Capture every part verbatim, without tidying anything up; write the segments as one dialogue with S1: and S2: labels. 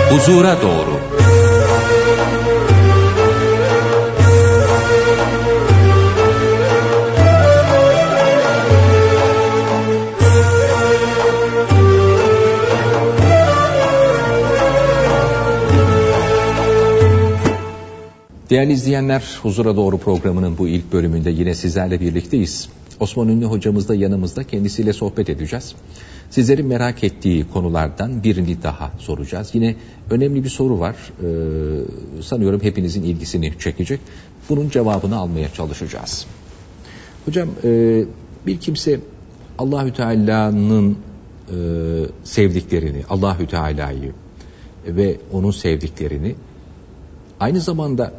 S1: Huzura doğru. Değerli izleyenler, Huzura Doğru programının bu ilk bölümünde yine sizlerle birlikteyiz. Osman Ünlü hocamız da yanımızda, kendisiyle sohbet edeceğiz. Sizlerin merak ettiği konulardan birini daha soracağız. Yine önemli bir soru var. Ee, sanıyorum hepinizin ilgisini çekecek. Bunun cevabını almaya çalışacağız. Hocam, e, bir kimse Allahü Teala'nın e, sevdiklerini, Allahü Teala'yı ve onun sevdiklerini, aynı zamanda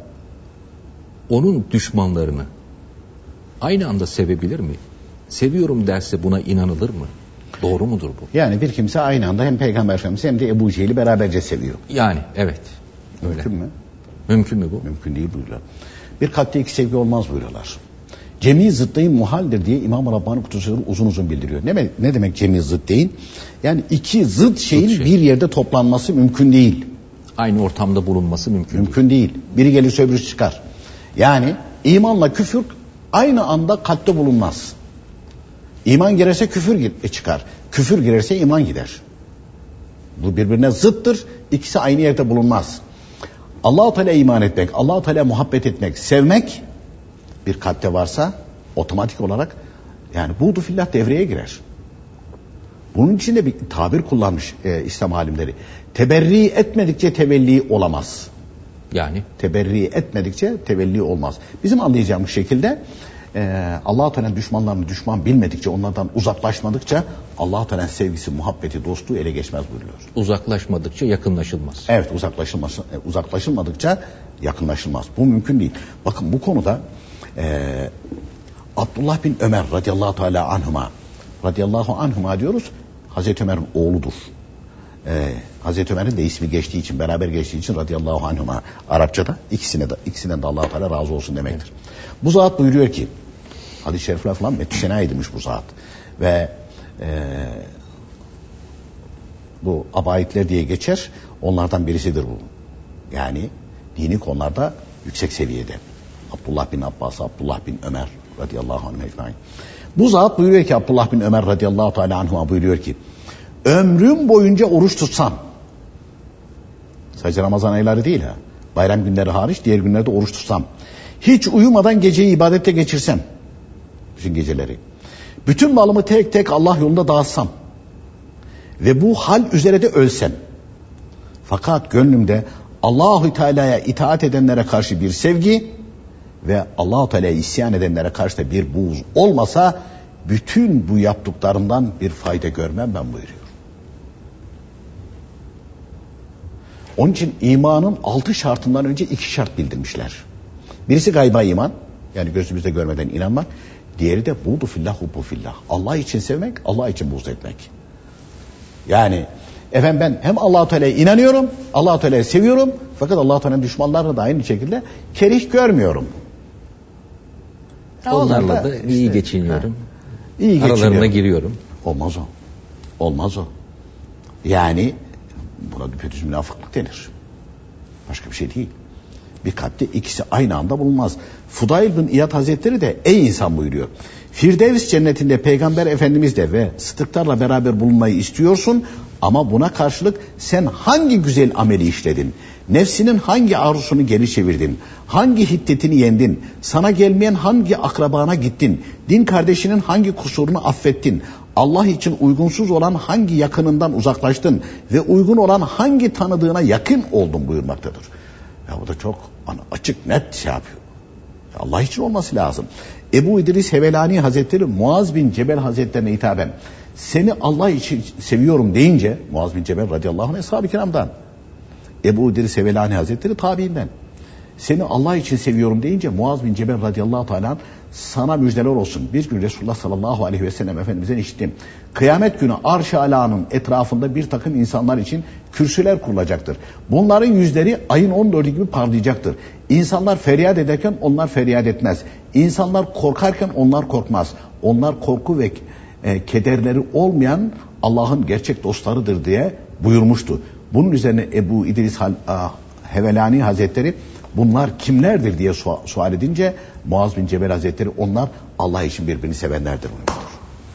S1: onun düşmanlarını aynı anda sevebilir mi? Seviyorum derse buna inanılır mı? Doğru mudur bu?
S2: Yani bir kimse aynı anda hem Peygamber Efendimiz'i hem de Ebu Cehil'i beraberce seviyor.
S1: Yani evet. Öyle.
S2: Mümkün mü?
S1: Mümkün mü bu?
S2: Mümkün değil buyuruyorlar. Bir kalpte iki sevgi olmaz buyuruyorlar. Cemi zıddeyn muhaldir diye İmam-ı Rabbani Kudüs'ü uzun uzun bildiriyor. Ne, ne demek cemi zıddeyn? Yani iki zıt şeyin zıt şey. bir yerde toplanması mümkün değil.
S1: Aynı ortamda bulunması mümkün,
S2: mümkün değil. değil. Biri gelirse öbürü çıkar. Yani imanla küfür aynı anda kalpte bulunmaz. İman girerse küfür çıkar. Küfür girerse iman gider. Bu birbirine zıttır. İkisi aynı yerde bulunmaz. Allah-u Teala iman etmek, Allah-u Teala muhabbet etmek, sevmek bir kalpte varsa otomatik olarak yani buğdu fillah devreye girer. Bunun için de bir tabir kullanmış e, İslam alimleri. Teberri etmedikçe tevelli olamaz.
S1: Yani?
S2: Teberri etmedikçe tevelli olmaz. Bizim anlayacağımız şekilde e, Allah-u Teala'nın düşmanlarını düşman bilmedikçe, onlardan uzaklaşmadıkça Allah-u Teala'nın sevgisi, muhabbeti, dostluğu ele geçmez buyuruyor.
S1: Uzaklaşmadıkça yakınlaşılmaz.
S2: Evet, uzaklaşılması, uzaklaşılmadıkça yakınlaşılmaz. Bu mümkün değil. Bakın bu konuda e, Abdullah bin Ömer radıyallahu teala anhuma radıyallahu anhuma diyoruz. Hazreti Ömer'in oğludur. Ee, Hazreti Ömer'in de ismi geçtiği için, beraber geçtiği için radıyallahu anhuma Arapçada ikisine de, ikisinden de Allah-u Teala razı olsun demektir. Evet. Bu zat buyuruyor ki, hadis-i şerifler falan metüsena edilmiş bu zat. Ve e, bu abaitler diye geçer, onlardan birisidir bu. Yani dini konularda yüksek seviyede. Abdullah bin Abbas, Abdullah bin Ömer radıyallahu anh ecmaîn. Bu zat buyuruyor ki, Abdullah bin Ömer radıyallahu teala anhuma buyuruyor ki, ömrüm boyunca oruç tutsam, sadece Ramazan ayları değil ha, bayram günleri hariç diğer günlerde oruç tutsam, hiç uyumadan geceyi ibadette geçirsem, bütün geceleri, bütün malımı tek tek Allah yolunda dağıtsam ve bu hal üzere de ölsem, fakat gönlümde Allahu Teala'ya itaat edenlere karşı bir sevgi ve Allah-u Teala'ya isyan edenlere karşı da bir buğz olmasa, bütün bu yaptıklarımdan bir fayda görmem ben buyuruyor. Onun için imanın altı şartından önce iki şart bildirmişler. Birisi gayba iman, yani gözümüzde görmeden inanmak. Diğeri de buğdu fillah, hubbu fillah. Allah için sevmek, Allah için buğz etmek. Yani efendim ben hem Allah-u Teala'ya inanıyorum, Allah-u Teala'yı seviyorum, fakat Allah-u Teala'nın düşmanlarını da aynı şekilde kerih görmüyorum.
S1: Onlarla da iyi işte, geçiniyorum.
S2: Ha, iyi
S1: aralarına giriyorum.
S2: Olmaz o. Olmaz o. Yani buna düpedüz münafıklık denir. Başka bir şey değil. Bir kalpte ikisi aynı anda bulunmaz. Fudayl bin İyad Hazretleri de ey insan buyuruyor. Firdevs cennetinde Peygamber Efendimiz de ve sıddıklarla beraber bulunmayı istiyorsun ama buna karşılık sen hangi güzel ameli işledin? Nefsinin hangi arzusunu geri çevirdin? Hangi hiddetini yendin? Sana gelmeyen hangi akrabana gittin? Din kardeşinin hangi kusurunu affettin? Allah için uygunsuz olan hangi yakınından uzaklaştın? Ve uygun olan hangi tanıdığına yakın oldun buyurmaktadır. Ya bu da çok açık net şey yapıyor. Allah için olması lazım. Ebu İdris Hevelani Hazretleri Muaz bin Cebel Hazretlerine hitaben seni Allah için seviyorum deyince, Muaz bin Cebel radıyallahu anh ashab-ı kiramdan, Ebu İdris Hevelani Hazretleri tabiinden, seni Allah için seviyorum deyince Muaz bin Cebel radıyallahu teala sana müjdeler olsun. Bir gün Resulullah sallallahu aleyhi ve sellem Efendimiz'den işittim. Kıyamet günü Arş-ı Alâ'nın etrafında bir takım insanlar için kürsüler kurulacaktır. Bunların yüzleri ayın on dördü gibi parlayacaktır. İnsanlar feryat ederken onlar feryat etmez. İnsanlar korkarken onlar korkmaz. Onlar korku ve e, kederleri olmayan Allah'ın gerçek dostlarıdır diye buyurmuştu. Bunun üzerine Ebu İdris Hevelani Hazretleri bunlar kimlerdir diye su- sual edince Muaz bin Cebel Hazretleri onlar Allah için birbirini sevenlerdir buyurmuştur.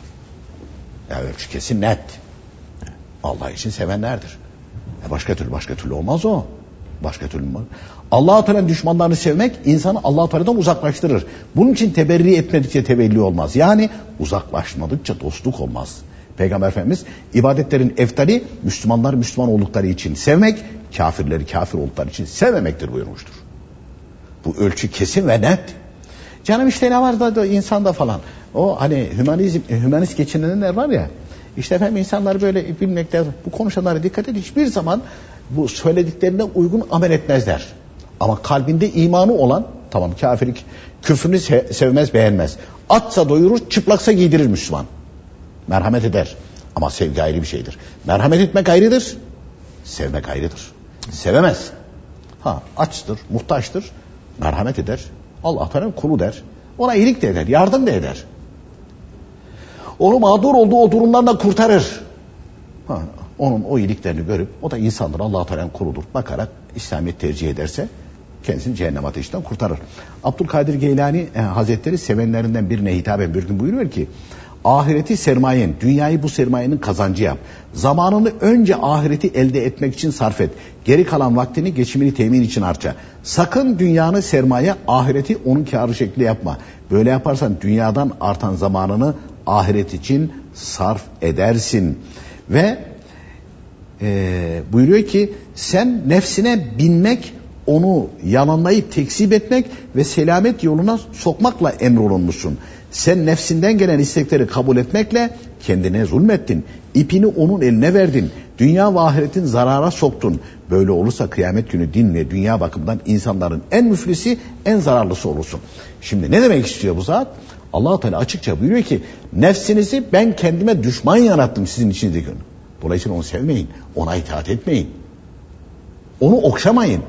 S2: Yani ölçü kesin net. Allah için sevenlerdir. E başka türlü başka türlü olmaz o. Başka türlü olmaz. Allah-u Teala'nın düşmanlarını sevmek insanı Allah-u Teala'dan uzaklaştırır. Bunun için teberri etmedikçe tevelli olmaz. Yani uzaklaşmadıkça dostluk olmaz. Peygamber Efendimiz ibadetlerin eftali Müslümanlar Müslüman oldukları için sevmek, kafirleri kafir oldukları için sevmemektir buyurmuştur. Bu ölçü kesin ve net. Canım işte ne var da, da insanda falan. O hani hümanizm, hümanist geçinenler var ya. İşte efendim insanlar böyle bilmekte, bu konuşanlara dikkat edin. Hiçbir zaman bu söylediklerine uygun amel etmezler. Ama kalbinde imanı olan, tamam kafirlik, küfrünü se- sevmez beğenmez. Atsa doyurur, çıplaksa giydirir Müslüman. Merhamet eder. Ama sevgi ayrı bir şeydir. Merhamet etmek ayrıdır, sevmek ayrıdır. Sevemez. Ha açtır, muhtaçtır, merhamet eder. Allah Teala kulu der. Ona iyilik de eder, yardım da eder. Onu mağdur olduğu o durumlardan kurtarır. Ha, onun o iyiliklerini görüp, o da insandır, Allah Teala'nın kuludur. Bakarak İslamiyet tercih ederse kendisini cehennem ateşinden kurtarır. Abdülkadir Geylani e, Hazretleri sevenlerinden birine hitaben bir gün buyuruyor ki, ahireti sermayen, dünyayı bu sermayenin kazancı yap. Zamanını önce ahireti elde etmek için sarf et. Geri kalan vaktini geçimini temin için harca. Sakın dünyanı sermaye, ahireti onun kârı şekli yapma. Böyle yaparsan dünyadan artan zamanını ahiret için sarf edersin. Ve e, buyuruyor ki sen nefsine binmek, onu yalanlayıp tekzip etmek ve selamet yoluna sokmakla emrolunmuşsun. Sen nefsinden gelen istekleri kabul etmekle kendine zulmettin. İpini onun eline verdin. Dünya ve ahiretin zarara soktun. Böyle olursa kıyamet günü din ve dünya bakımından insanların en müflisi, en zararlısı olursun. Şimdi ne demek istiyor bu zat? Allah-u Teala açıkça buyuruyor ki nefsinizi ben kendime düşman yarattım sizin içinizdeki gün. Dolayısıyla onu sevmeyin, ona itaat etmeyin. Onu okşamayın.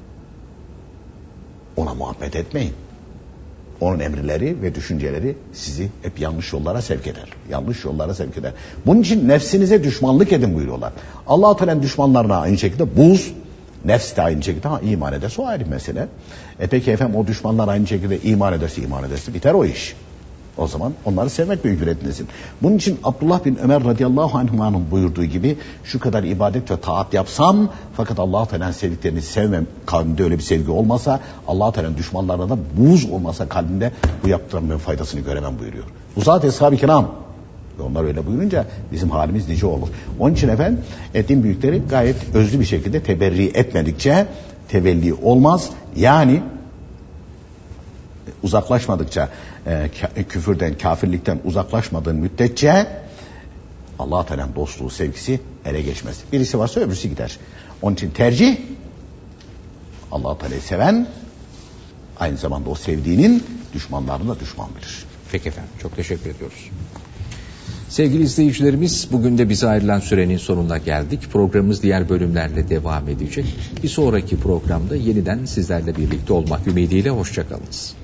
S2: Ona muhabbet etmeyin. Onun emirleri ve düşünceleri sizi hep yanlış yollara sevk eder. Yanlış yollara sevk eder. Bunun için nefsinize düşmanlık edin buyuruyorlar. Allah-u Teala'nın düşmanlarına aynı şekilde buz, nefs de aynı şekilde ha, iman ederse o ayrı mesele. E peki efendim o düşmanlar aynı şekilde iman ederse iman ederse biter o iş. O zaman onları sevmek mecburiyetindesin. Bunun için Abdullah bin Ömer radıyallahu anhuma'nın buyurduğu gibi şu kadar ibadet ve taat yapsam fakat Allah-u Teala'nın sevdiklerini sevmem, kalbimde öyle bir sevgi olmasa, Allah-u Teala'nın düşmanlarına da buğz olmasa kalbimde bu yaptığımın faydasını göremem buyuruyor. Bu zat eshab-ı kiram. Onlar öyle buyurunca bizim halimiz nice olur. Onun için efendim din büyükleri gayet özlü bir şekilde teberri etmedikçe tevelli olmaz. Yani uzaklaşmadıkça, e, küfürden, kafirlikten uzaklaşmadığın müddetçe Allah-u Teala'nın dostluğu, sevgisi ele geçmez. Birisi varsa öbürsü gider. Onun için tercih Allah-u Teala'yı seven, aynı zamanda o sevdiğinin düşmanlarını da düşman bilir.
S1: Peki efendim, çok teşekkür ediyoruz. Sevgili izleyicilerimiz, bugün de bize ayrılan sürenin sonuna geldik. Programımız diğer bölümlerle devam edecek. Bir sonraki programda yeniden sizlerle birlikte olmak ümidiyle hoşçakalınız.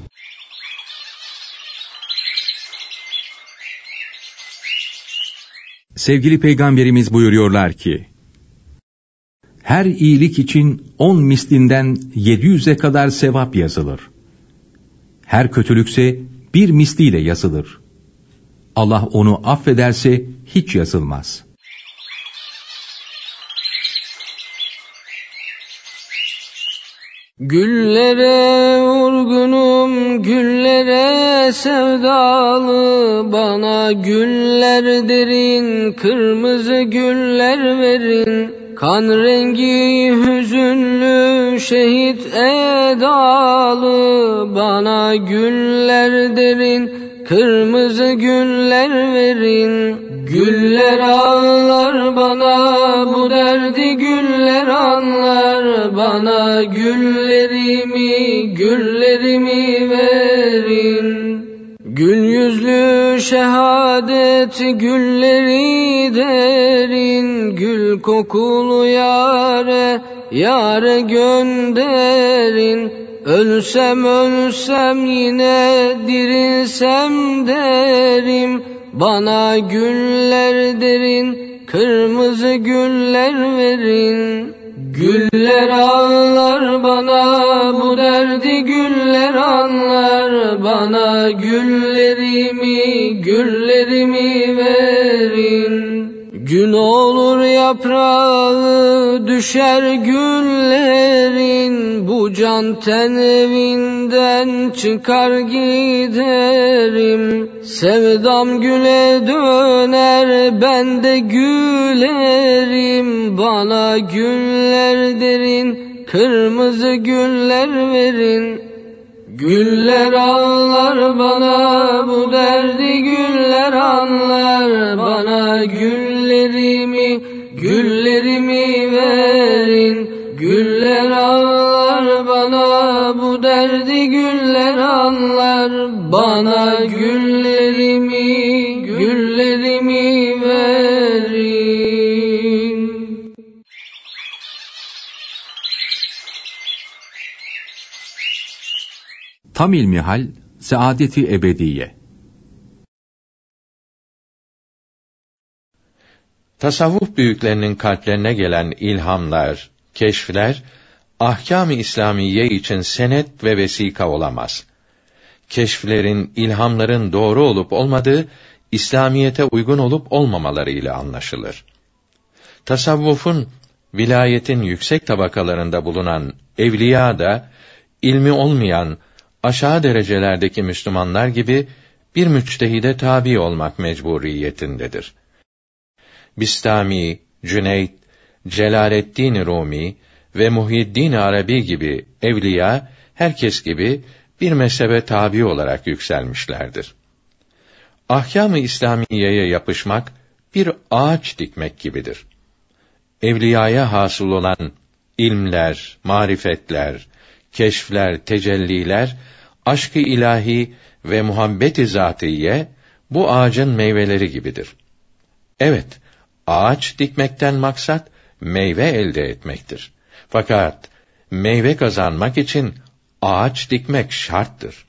S3: Sevgili Peygamberimiz buyuruyorlar ki, her iyilik için on mislinden yedi yüze kadar sevap yazılır. Her kötülükse bir misliyle yazılır. Allah onu affederse hiç yazılmaz.
S4: Güllere vurgunum, güllere sevdalı, bana güller derin, kırmızı güller verin. Kan rengi hüzünlü, şehit edalı, bana güller derin, kırmızı güller verin. Güller ağlar bana, bu derdi güller anlar, bana güllerimi, güllerimi verin. Gül yüzlü şehadet gülleri derin, gül kokulu yâre, yâre gönderin. Ölsem ölsem yine dirilsem derim, bana güller derin, kırmızı güller verin. Güller ağlar bana, bu derdi güller anlar bana. Güllerimi, güllerimi verin. Gün olur yaprağı düşer güllerin. Bu can ten evinden çıkar giderim. Sevdam güle döner, ben de gülerim. Bana güller derin, kırmızı güller verin. Güller ağlar bana, bu derdi güller anlar bana. Güllerimi, güllerimi verin. Güller ağlar bana, bu derdi güller anlar bana. Güllerimi, güllerimi verin.
S3: Tam ilmihal, saadeti ebediye.
S5: Tasavvuf büyüklerinin kalplerine gelen ilhamlar, keşfler, ahkâm-ı İslamiye için senet ve vesika olamaz. Keşflerin, ilhamların doğru olup olmadığı, İslamiyete uygun olup olmamaları ile anlaşılır. Tasavvufun, vilayetin yüksek tabakalarında bulunan evliya da, ilmi olmayan, aşağı derecelerdeki Müslümanlar gibi, bir müçtehide tabi olmak mecburiyetindedir. Bistami, Cüneyd, Celaleddin Rumi ve Muhyiddin Arabi gibi evliya, herkes gibi bir mezhebe tabi olarak yükselmişlerdir. Ahkâm-ı İslamiye'ye yapışmak, bir ağaç dikmek gibidir. Evliyaya hasıl olan ilmler, marifetler, keşfler, tecelliler, aşk-ı ilahi ve muhabbet-i zâtiye, bu ağacın meyveleri gibidir. Evet, ağaç dikmekten maksat, meyve elde etmektir. Fakat, meyve kazanmak için, ağaç dikmek şarttır.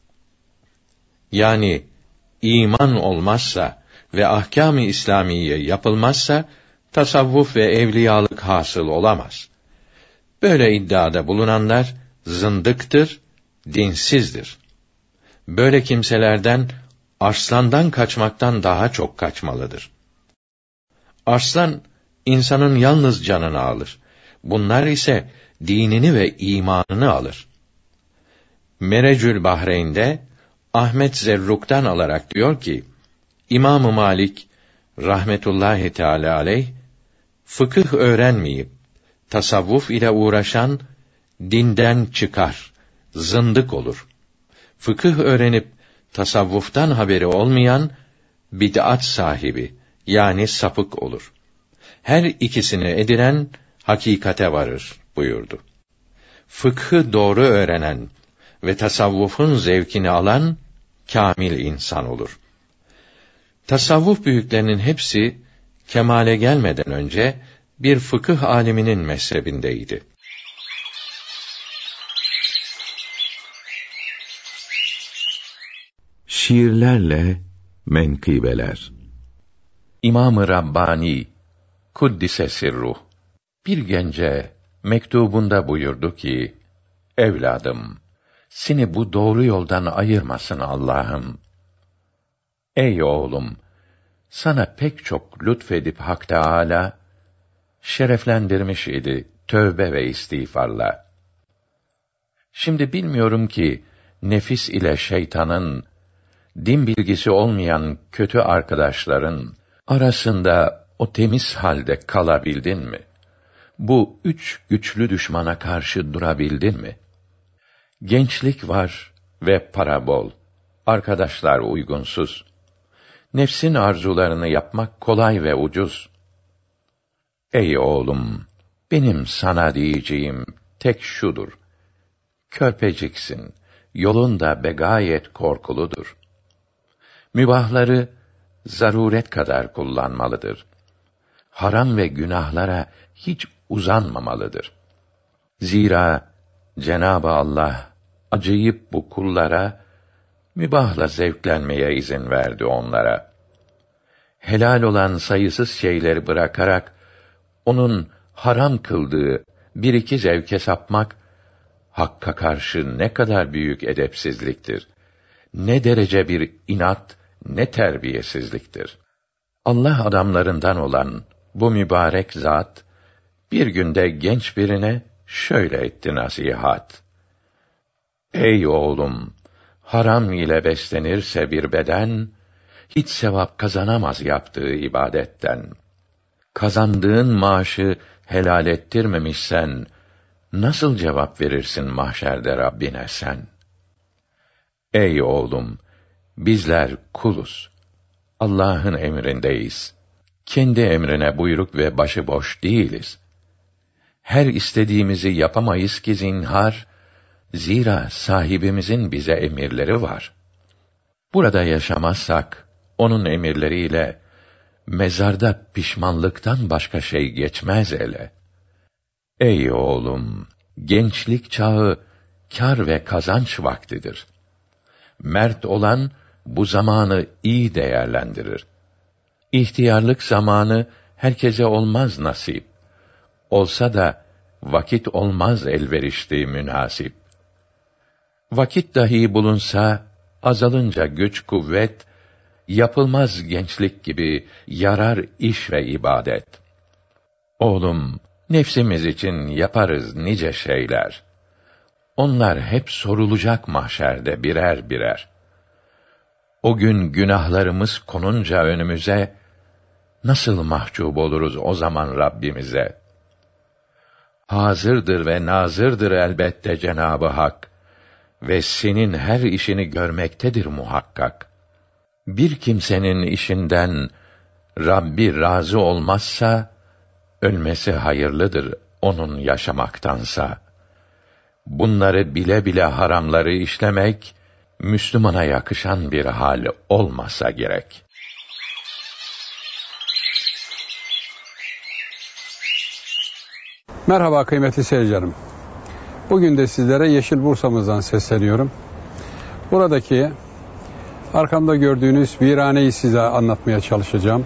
S5: Yani, iman olmazsa ve ahkâm-ı İslamiye yapılmazsa, tasavvuf ve evliyalık hasıl olamaz. Böyle iddiada bulunanlar, zındıktır, dinsizdir. Böyle kimselerden, arslandan kaçmaktan daha çok kaçmalıdır. Arslan, insanın yalnız canını alır. Bunlar ise, dinini ve imanını alır. Merecül Bahreyn'de, Ahmet Zerruk'tan alarak diyor ki, İmam-ı Malik, rahmetullahi teâlâ aleyh, fıkıh öğrenmeyip, tasavvuf ile uğraşan, dinden çıkar, zındık olur. Fıkıh öğrenip, tasavvuftan haberi olmayan, bid'at sahibi, yani sapık olur. Her ikisini edilen, hakikate varır buyurdu. Fıkhı doğru öğrenen ve tasavvufun zevkini alan, kâmil insan olur. Tasavvuf büyüklerinin hepsi, kemale gelmeden önce, bir fıkıh âliminin mezhebindeydi.
S3: Şiirlerle menkıbeler.
S5: İmam-ı Rabbani, kuddise sirruh, bir gence mektubunda buyurdu ki, evladım, seni bu doğru yoldan ayırmasın Allah'ım. Ey oğlum, sana pek çok lütfedip Hak Teâlâ, şereflendirmiş idi tövbe ve istiğfarla. Şimdi bilmiyorum ki, nefis ile şeytanın, din bilgisi olmayan kötü arkadaşların arasında o temiz halde kalabildin mi? Bu üç güçlü düşmana karşı durabildin mi? Gençlik var ve para bol. Arkadaşlar uygunsuz. Nefsin arzularını yapmak kolay ve ucuz. Ey oğlum, benim sana diyeceğim tek şudur. Körpeciksin, yolun da begayet korkuludur. Mübahları zaruret kadar kullanmalıdır. Haram ve günahlara hiç uzanmamalıdır. Zira Cenab-ı Allah acıyıp bu kullara mübahla zevklenmeye izin verdi onlara. helal olan sayısız şeyleri bırakarak onun haram kıldığı bir iki zevke sapmak, Hakk'a karşı ne kadar büyük edepsizliktir. Ne derece bir inat, ne terbiyesizliktir. Allah adamlarından olan bu mübarek zat, bir günde genç birine şöyle etti nasihat: Ey oğlum! Haram ile beslenirse bir beden, hiç sevap kazanamaz yaptığı ibadetten. Kazandığın maaşı helal ettirmemişsen, nasıl cevap verirsin mahşerde Rabbine sen? Ey oğlum! Bizler kuluz. Allah'ın emrindeyiz. Kendi emrine buyruk ve başıboş değiliz. Her istediğimizi yapamayız ki zinhar, zira sahibimizin bize emirleri var. Burada yaşamazsak, onun emirleriyle, mezarda pişmanlıktan başka şey geçmez ele. Ey oğlum! Gençlik çağı, kâr ve kazanç vaktidir. Mert olan, bu zamanı iyi değerlendirir. İhtiyarlık zamanı, herkese olmaz nasip. Olsa da, vakit olmaz elverişli münasip. Vakit dahi bulunsa, azalınca güç kuvvet, yapılmaz gençlik gibi yarar iş ve ibadet. Oğlum, nefsimiz için yaparız nice şeyler. Onlar hep sorulacak mahşerde birer birer. O gün günahlarımız konunca önümüze, nasıl mahcup oluruz o zaman Rabbimize? Hazırdır ve nazırdır elbette Cenab-ı Hak ve senin her işini görmektedir muhakkak. Bir kimsenin işinden Rabbi razı olmazsa, ölmesi hayırlıdır onun yaşamaktansa. Bunları bile bile haramları işlemek, Müslümana yakışan bir hal olmasa gerek.
S6: Merhaba kıymetli seyircilerim. Bugün de sizlere Yeşil Bursa'mızdan sesleniyorum. Buradaki arkamda gördüğünüz viraneyi size anlatmaya çalışacağım.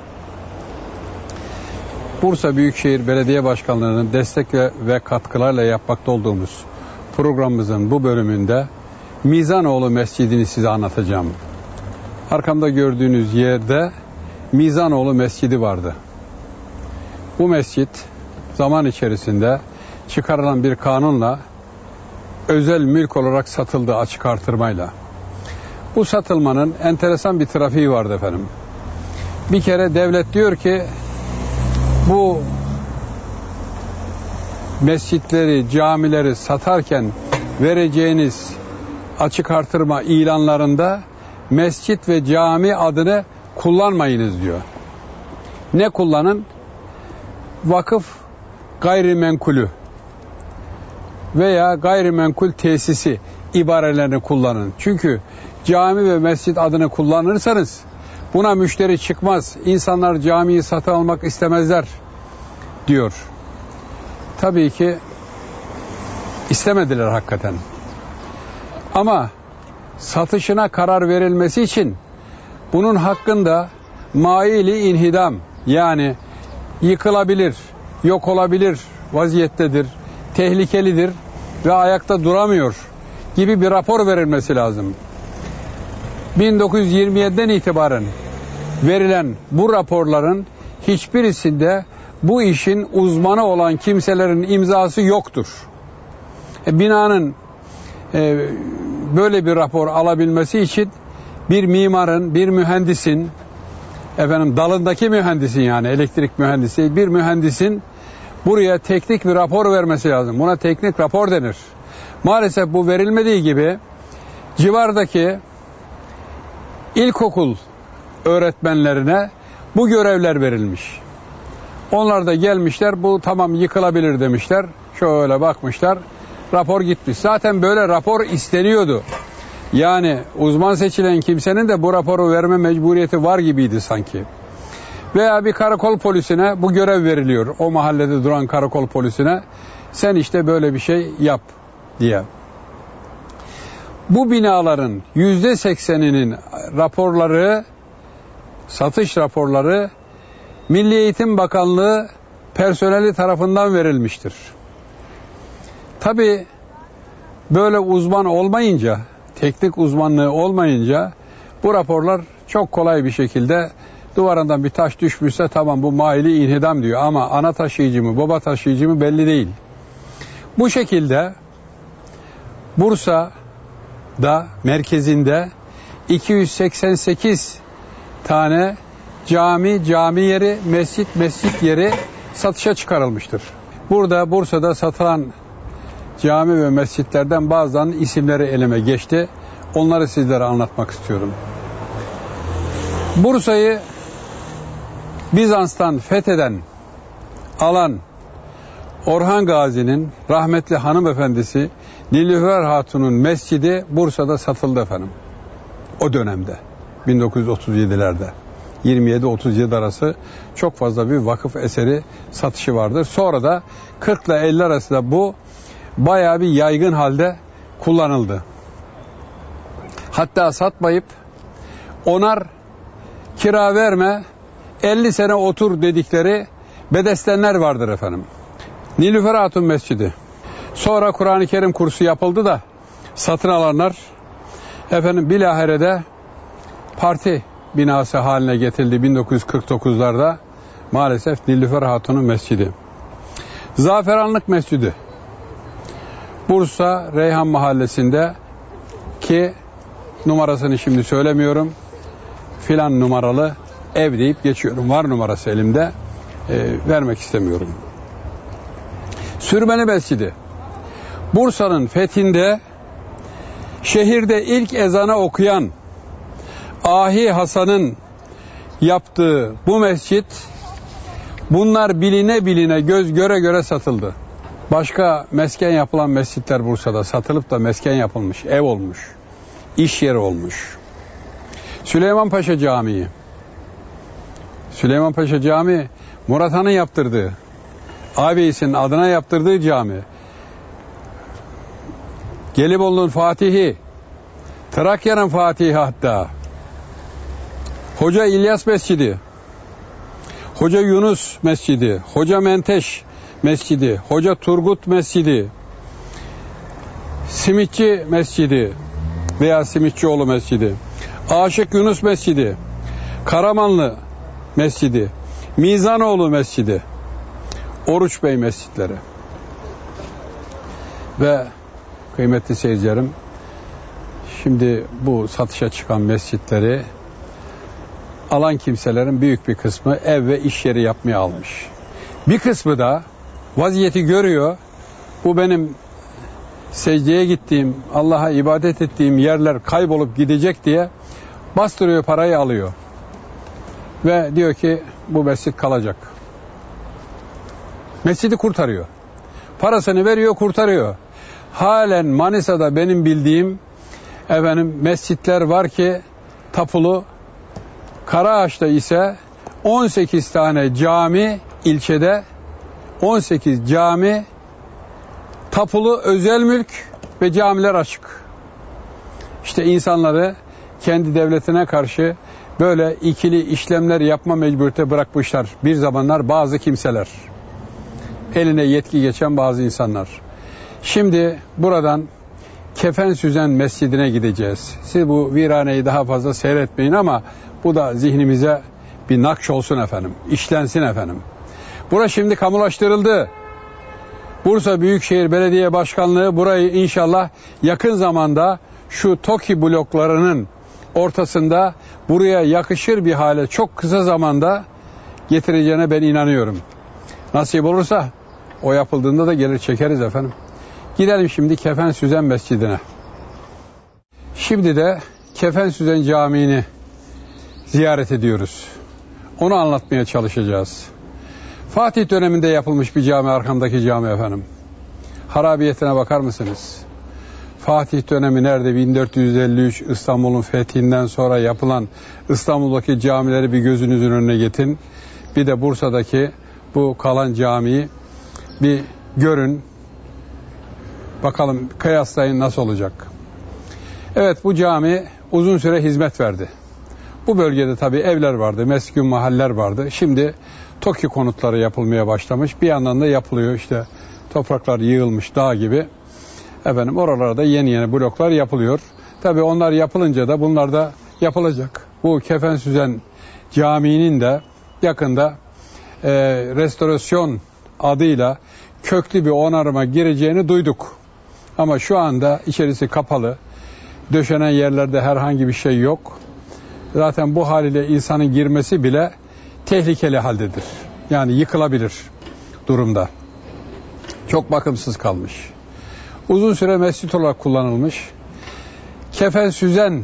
S6: Bursa Büyükşehir Belediye Başkanlığı'nın destekle ve katkılarla yapmakta olduğumuz programımızın bu bölümünde Mizanoğlu Mescidi'ni size anlatacağım. Arkamda gördüğünüz yerde Mizanoğlu Mescidi vardı. Bu mescit zaman içerisinde çıkarılan bir kanunla özel mülk olarak satıldı açık artırmayla. Bu satılmanın enteresan bir trafiği vardı efendim. Bir kere devlet diyor ki bu mescitleri, camileri satarken vereceğiniz açık artırma ilanlarında mescit ve cami adını kullanmayınız diyor. Ne kullanın? Vakıf gayrimenkulü veya gayrimenkul tesisi ibarelerini kullanın. Çünkü cami ve mescit adını kullanırsanız buna müşteri çıkmaz. İnsanlar camiyi satın almak istemezler diyor. Tabii ki istemediler hakikaten. Ama satışına karar verilmesi için bunun hakkında maili inhidam, yani yıkılabilir, yok olabilir vaziyettedir, tehlikelidir ve ayakta duramıyor gibi bir rapor verilmesi lazım. bin dokuz yüz yirmi yediden itibaren verilen bu raporların hiçbirisinde bu işin uzmanı olan kimselerin imzası yoktur. E, binanın e, böyle bir rapor alabilmesi için bir mimarın, bir mühendisin, efendim dalındaki mühendisin, yani elektrik mühendisi, bir mühendisin buraya teknik bir rapor vermesi lazım. Buna teknik rapor denir. Maalesef bu verilmediği gibi civardaki ilkokul öğretmenlerine bu görevler verilmiş. Onlar da gelmişler, bu tamam yıkılabilir demişler. Şöyle bakmışlar, rapor gitmiş. Zaten böyle rapor isteniyordu. Yani uzman seçilen kimsenin de bu raporu verme mecburiyeti var gibiydi sanki. Veya bir karakol polisine bu görev veriliyor. O mahallede duran karakol polisine, sen işte böyle bir şey yap diye. Bu binaların yüzde sekseninin raporları satış raporları Milli Eğitim Bakanlığı personeli tarafından verilmiştir. Tabii böyle uzman olmayınca, teknik uzmanlığı olmayınca bu raporlar çok kolay bir şekilde duvarından bir taş düşmüşse tamam bu maili inhidam diyor ama ana taşıyıcı mı, baba taşıyıcı mı belli değil. Bu şekilde Bursa'da merkezinde iki yüz seksen sekiz tane cami, cami yeri, mescit, mescit yeri satışa çıkarılmıştır. Burada Bursa'da satılan cami ve mescitlerden bazılarının isimleri elime geçti. Onları sizlere anlatmak istiyorum. Bursa'yı Bizans'tan fetheden, alan Orhan Gazi'nin rahmetli hanımefendisi Nilüfer Hatun'un mescidi Bursa'da satıldı efendim. O dönemde bin dokuz yüz otuz yedilerde yirmi yedi otuz yedi arası çok fazla bir vakıf eseri satışı vardır. Sonra da kırk ile elli arasında bu bayağı bir yaygın halde kullanıldı. Hatta satmayıp onar kira verme elli sene otur dedikleri bedestenler vardır efendim. Nilüfer Hatun Mescidi. Sonra Kur'an-ı Kerim kursu yapıldı da satın alanlar efendim bilahare parti binası haline getirildi bin dokuz yüz kırk dokuzlarda maalesef Nilüfer Hatun'un mescidi. Zaferanlık Mescidi. Bursa Reyhan Mahallesi'nde ki numarasını şimdi söylemiyorum. Filan numaralı ev deyip geçiyorum. Var numarası elimde. E, vermek istemiyorum. Sürmeni Mescidi. Bursa'nın fethinde şehirde ilk ezanı okuyan Ahi Hasan'ın yaptığı bu mescit bunlar biline biline göz göre göre satıldı. Başka mesken yapılan mescitler Bursa'da satılıp da mesken yapılmış, ev olmuş, iş yeri olmuş. Süleymanpaşa Camii. Süleymanpaşa Camii Murat Han'ın yaptırdığı, ağabeyisinin adına yaptırdığı cami. Gelibolu'nun Fatihi, Trakya'nın Fatihi hatta. Hoca İlyas Mescidi, Hoca Yunus Mescidi, Hoca Menteş Mescidi, Hoca Turgut Mescidi, Simitçi Mescidi veya Simitçioğlu Mescidi, Aşık Yunus Mescidi, Karamanlı Mescidi, Mizanoğlu Mescidi, Oruç Bey mescitleri. Ve kıymetli seyircilerim, şimdi bu satışa çıkan mescitleri alan kimselerin büyük bir kısmı ev ve iş yeri yapmaya almış. Bir kısmı da vaziyeti görüyor. Bu benim secdeye gittiğim, Allah'a ibadet ettiğim yerler kaybolup gidecek diye bastırıyor, parayı alıyor. Ve diyor ki bu mescit kalacak. Mescidi kurtarıyor. Parasını veriyor, kurtarıyor. Halen Manisa'da benim bildiğim efendim mescitler var ki tapulu. Karaağaç'ta ise on sekiz tane cami ilçede on sekiz cami tapulu özel mülk ve camiler açık. İşte insanları kendi devletine karşı böyle ikili işlemler yapma mecburiyeti bırakmışlar. Bir zamanlar bazı kimseler. Eline yetki geçen bazı insanlar. Şimdi buradan Kefen Süzen Mescidine gideceğiz. Siz bu viraneyi daha fazla seyretmeyin ama bu da zihnimize bir nakş olsun efendim. İşlensin efendim. Burası şimdi kamulaştırıldı. Bursa Büyükşehir Belediye Başkanlığı burayı inşallah yakın zamanda şu TOKİ bloklarının ortasında buraya yakışır bir hale çok kısa zamanda getireceğine ben inanıyorum. Nasip olursa o yapıldığında da gelir çekeriz efendim. Gidelim şimdi Kefen Süzen Mescidine. Şimdi de Kefen Süzen Camii'ni ziyaret ediyoruz. Onu anlatmaya çalışacağız. Fatih döneminde yapılmış bir cami, arkamdaki cami efendim. Harabiyetine bakar mısınız? Fatih dönemi nerede? bin dört yüz elli üç İstanbul'un fethinden sonra yapılan İstanbul'daki camileri bir gözünüzün önüne getirin. Bir de Bursa'daki bu kalan camiyi bir görün. Bakalım kıyaslayın nasıl olacak. Evet, bu cami uzun süre hizmet verdi. Bu bölgede tabii evler vardı, meskun mahaller vardı. Şimdi TOKİ konutları yapılmaya başlamış. Bir yandan da yapılıyor işte, topraklar yığılmış dağ gibi. Efendim oralarda yeni yeni bloklar yapılıyor. Tabii onlar yapılınca da bunlar da yapılacak. Bu Kefensüzen Camii'nin de yakında e, restorasyon adıyla köklü bir onarıma gireceğini duyduk. Ama şu anda içerisi kapalı. Döşenen yerlerde herhangi bir şey yok. Zaten bu haliyle insanın girmesi bile tehlikeli haldedir. Yani yıkılabilir durumda. Çok bakımsız kalmış. Uzun süre mescit olarak kullanılmış. Kefensüzen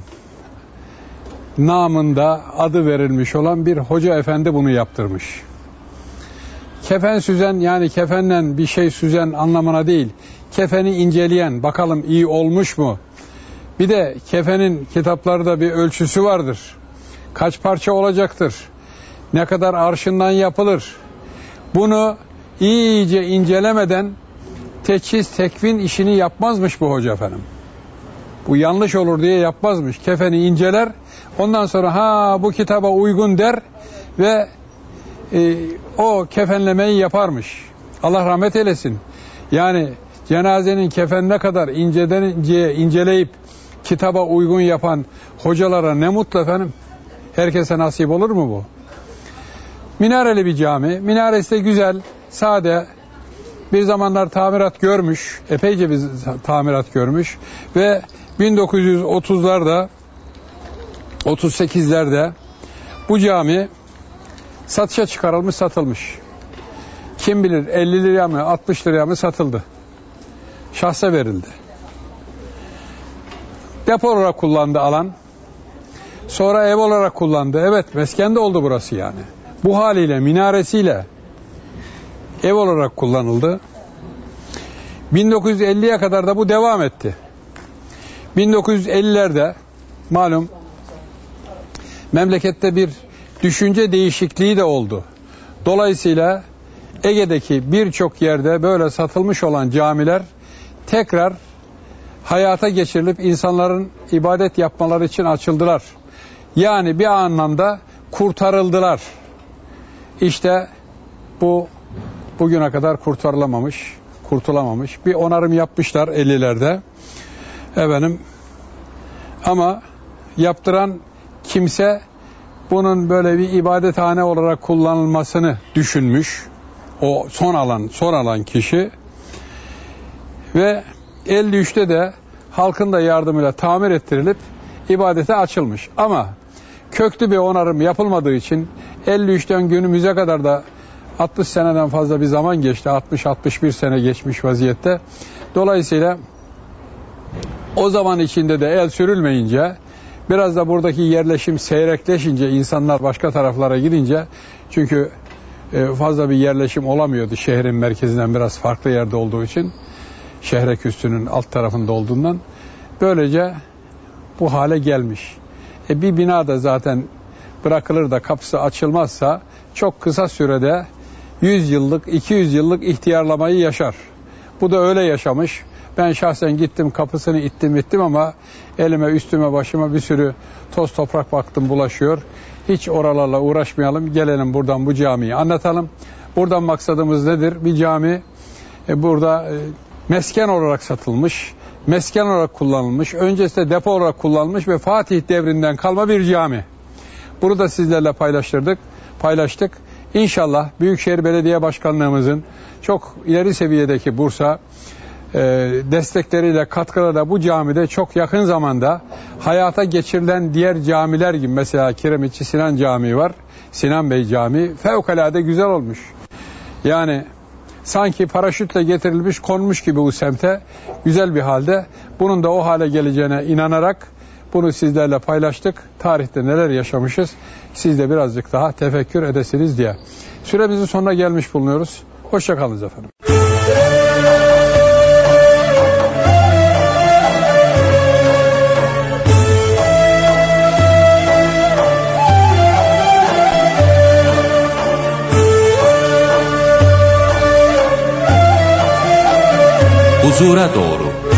S6: namında adı verilmiş olan bir hoca efendi bunu yaptırmış. Kefensüzen yani kefenle bir şey süzen anlamına değil. Kefeni inceleyen, bakalım iyi olmuş mu? Bir de kefenin kitaplarda bir ölçüsü vardır. Kaç parça olacaktır? Ne kadar arşından yapılır? Bunu iyice incelemeden teçhiz, tekvin işini yapmazmış bu hoca efendim. Bu yanlış olur diye yapmazmış. Kefeni inceler, ondan sonra ha bu kitaba uygun der ve e, o kefenlemeyi yaparmış. Allah rahmet eylesin. Yani cenazenin kefenine kadar inceden inceye inceleyip kitaba uygun yapan hocalara ne mutlu efendim. Herkese nasip olur mu bu? Minareli bir cami. Minaresi de güzel, sade. Bir zamanlar tamirat görmüş. Epeyce bir tamirat görmüş. Ve bin dokuz yüz otuzlarda otuz sekizlerde bu cami satışa çıkarılmış, satılmış. Kim bilir elli liraya mı altmış liraya mı satıldı. Şahsa verildi. Depo olarak kullandı alan. Sonra ev olarak kullandı. Evet, mesken de oldu burası yani. Bu haliyle, minaresiyle ev olarak kullanıldı. bin dokuz yüz elliye kadar da bu devam etti. bin dokuz yüz ellilerde malum memlekette bir düşünce değişikliği de oldu. Dolayısıyla Ege'deki birçok yerde böyle satılmış olan camiler tekrar hayata geçirilip insanların ibadet yapmaları için açıldılar. Yani bir anlamda kurtarıldılar. İşte bu bugüne kadar kurtarılamamış, kurtulamamış. Bir onarım yapmışlar ellilerde. Efendim, ama yaptıran kimse bunun böyle bir ibadethane olarak kullanılmasını düşünmüş. O son alan, son alan kişi. Ve elli üçte de halkın da yardımıyla tamir ettirilip ibadete açılmış. Ama köklü bir onarım yapılmadığı için elli üçten günümüze kadar da altmış seneden fazla bir zaman geçti. altmış altmış bir sene geçmiş vaziyette. Dolayısıyla o zaman içinde de el sürülmeyince, biraz da buradaki yerleşim seyrekleşince, insanlar başka taraflara gidince, çünkü fazla bir yerleşim olamıyordu şehrin merkezinden, biraz farklı yerde olduğu için, Şehrek Üstü'nün alt tarafında olduğundan, böylece bu hale gelmiş. E bir bina da zaten bırakılır da kapısı açılmazsa çok kısa sürede yüz yıllık, iki yüz yıllık ihtiyarlamayı yaşar. Bu da öyle yaşamış. Ben şahsen gittim, kapısını ittim ittim ama elime, üstüme, başıma bir sürü toz toprak baktım bulaşıyor. Hiç oralarla uğraşmayalım. Gelelim buradan bu camiyi anlatalım. Buradan maksadımız nedir? Bir cami e, burada e, mesken olarak satılmış, mesken olarak kullanılmış, öncesinde depo olarak kullanılmış ve Fatih devrinden kalma bir cami. Bunu da sizlerle paylaştırdık, paylaştık. İnşallah Büyükşehir Belediye Başkanlığımızın çok ileri seviyedeki Bursa e, destekleriyle, katkılarıyla bu camide çok yakın zamanda hayata geçirilen diğer camiler gibi, mesela Kiremitçi Sinan Camii var, Sinan Bey Camii, fevkalade güzel olmuş. Yani sanki paraşütle getirilmiş, konmuş gibi bu semte, güzel bir halde. Bunun da o hale geleceğine inanarak bunu sizlerle paylaştık. Tarihte neler yaşamışız, siz de birazcık daha tefekkür edesiniz diye. Süremizin sonuna gelmiş bulunuyoruz. Hoşça kalınız efendim.
S3: Huzura doğru.